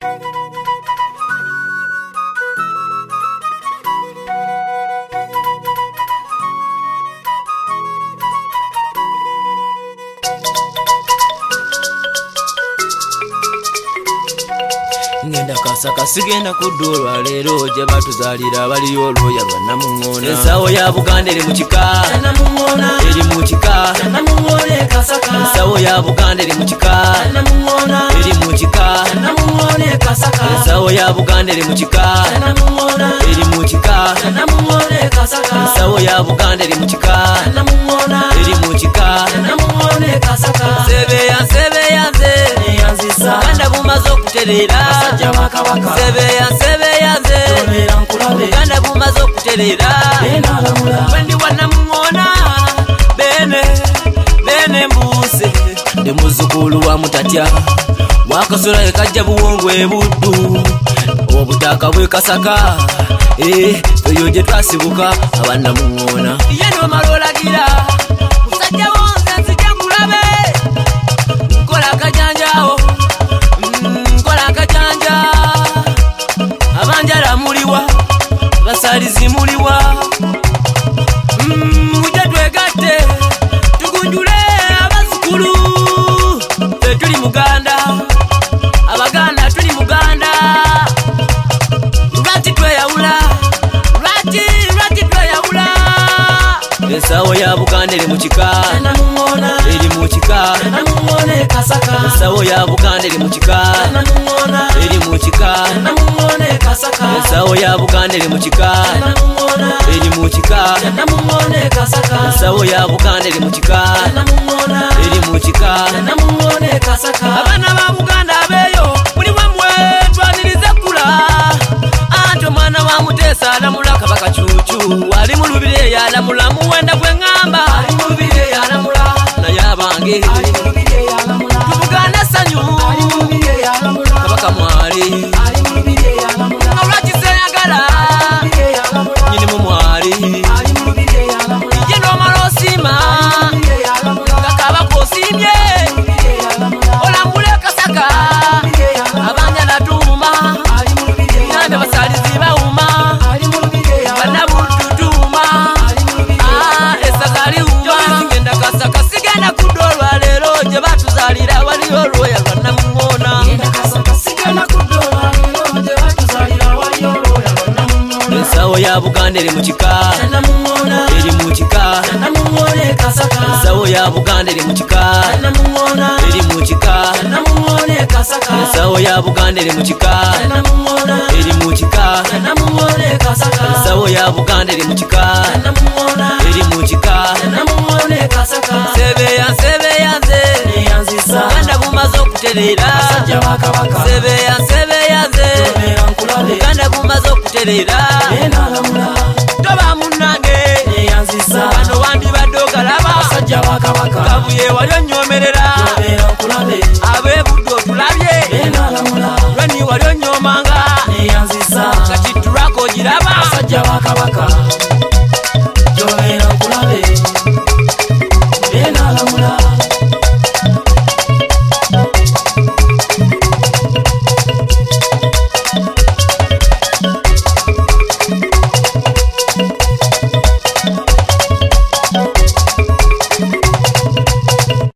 Ngenda kasaka sigenda kudulwa lero je batuzalira bali olwoya bannamungona ensawo ya Buganda eri mu kika bannamungona eri mu kika bannamungona kasaka ensawo ya Buganda eri mu kika bannamungona eri mu kika bannamungona kasaka ensawo ya Buganda eri mu kika bannamungona eri mu kika bannamungona kasaka ensawo ya Buganda eri mu kika bannamungona eri mu kika bannamungona kasaka sebeya ze yanzisa Buganda bumaze okuterera sebeya ze Buganda bumaze okuterera wendi wannamungona bene mbuse ndi muzukulu wa mutatya wakasola ekajja buwongwe buddu obutaka bwe kasaka eyo gye twasibuka abannamungona yeno malolagira musajja wonze nzija nkulabe nkola akajanjawo abanjala muliwa basalizi muliwa mujja twegatte tugunjule abazukulu tuli Muganda Abaganda tuli Muganda lwaki tweyawula lwaki tweyawula ensawo ya Buganda eri mu kika eri mu kika ensawo ya Buganda eri mu kika eri mu kika ensawo ya Buganda eri mu kika eri mu kika ensawo ya Buganda eri mu kika eri mu kika abaana ba Buganda abeeyo buli wamwe twanirize kula anti omwana wa Muteesa alamula Kabaka Cuucu ali mu lubiri yalamula muwenda gwe ngamba ali mu lubiri yalamula naye abange Buganda sanyu Kabaka mwali nyini mumwali yeno malosima Kabaka osimye olambule kasaka abanja natuma nambe basalizi bawuma banabututuma esagali uma ngenda kasaka sigenda kudolwa lero gye batuzalira wali olwoya bannamungona ensawo ya Buganda eri mu kika eri mu kika ensawo ya Buganda eri mu kika eri mu kika ensawo ya Buganda eri mu kika eri mu kika ensawo ya Buganda eri mu kika eri mu kika sebeya ze Buganda bumaze okuterera sebeya ze Buganda bumaze okuterera toba munnange bano wandibadde ogalaba kabuye wali onnyomerera